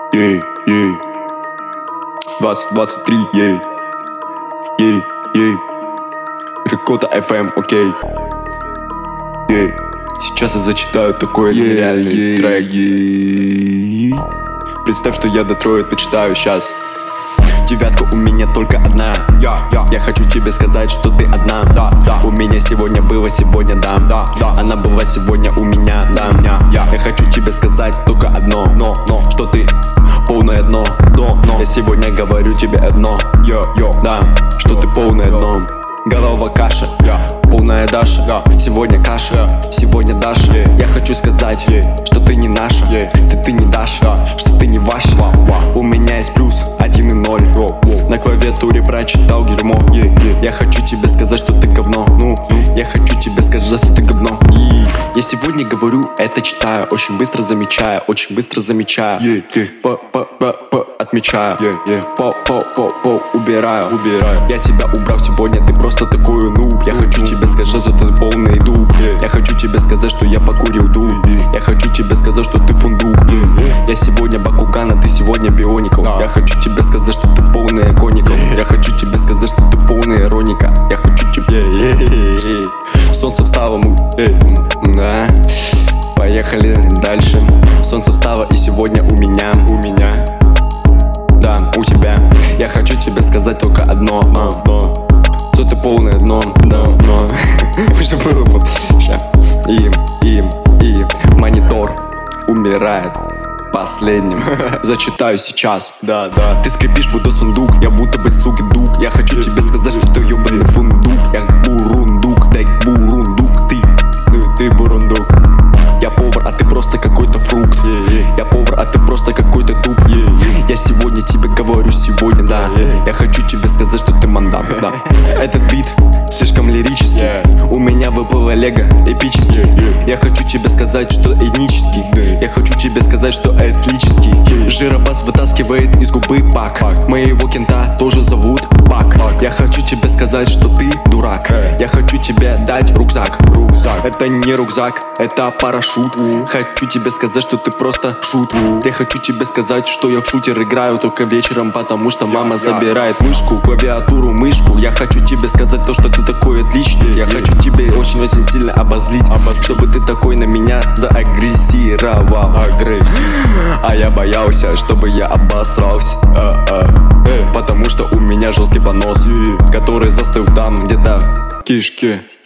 Ей, ей. 2023, ей. Ей, ей. Рикота FM, окей. Ей. Сейчас я зачитаю такой нереальный трек. Ей. Представь, что я Детройт почитаю сейчас. Девятка у меня только одна. Я хочу тебе сказать, что ты одна. У меня сегодня было, сегодня дам. Она была сегодня у меня, да. Я хочу тебе сказать только одно, что ты полное дно. Я сегодня говорю тебе одно, да, что ты полное дно. Голова каша, полная Даша. Сегодня каша, сегодня Даша. Я хочу сказать, что ты не наша, ты не Даша, что ты не ваша. У меня есть плюс 1 и 0. На клавиатуре прочитал дерьмо. Я хочу тебе сказать, что ты говно. Я хочу тебе сказать, что ты говно. Я сегодня говорю, это читаю, очень быстро замечаю, очень быстро замечаю. Отмечаю, убираю. Я тебя убрал сегодня, ты просто такой нуб. Я хочу тебе сказать, что ты полный дуб. Я хочу тебе сказать, что я покурил дуб. Я хочу тебе сказать, что ты фундук. Я сегодня Бакуган, ты сегодня Бионикл. Я хочу тебе сказать, что ты полная коникл. Я хочу тебе сказать, что ты полная ироника. Я хочу тебе... Солнце встало, да. Поехали дальше. Солнце встало и сегодня у меня. Да, у тебя. Я хочу тебе сказать только одно, что ты полное дно, но что было бы. И монитор умирает последним. Зачитаю сейчас. Да. Ты скрипишь, будто сундук. Я будто бы суки дук. Я хочу тебе сказать, что ты ёбаный фундук. Я бурундук, дай бурундук. Ты бурундук. Я повар, а ты просто какой-то фрукт. Я повар, а ты просто какой-то туп. Я сегодня тебе говорю, сегодня, да. Я хочу тебе сказать, что ты мандам, да. Этот бит слишком лирический. У меня выпало лего эпический. Я хочу тебе сказать, что этнический. Я хочу тебе сказать, что этлический. Жиробас вытаскивает из губы пак. Моего кента тоже зовут Бак. Я хочу тебе сказать, что ты дурак. Я хочу тебе дать рюкзак. Это не рюкзак, это парашют. Хочу тебе сказать, что ты просто шут. Я хочу тебе сказать, что я в шутер играю только вечером, потому что мама забирает мышку, клавиатуру, мышку. Я хочу тебе сказать то, что ты такой отличный. Я хочу тебе очень-очень сильно обозлить, чтобы ты такой на меня заагрессировал. А я боялся, чтобы я обосрался, потому что у меня жесткий понос, который застыл там где-то кишки.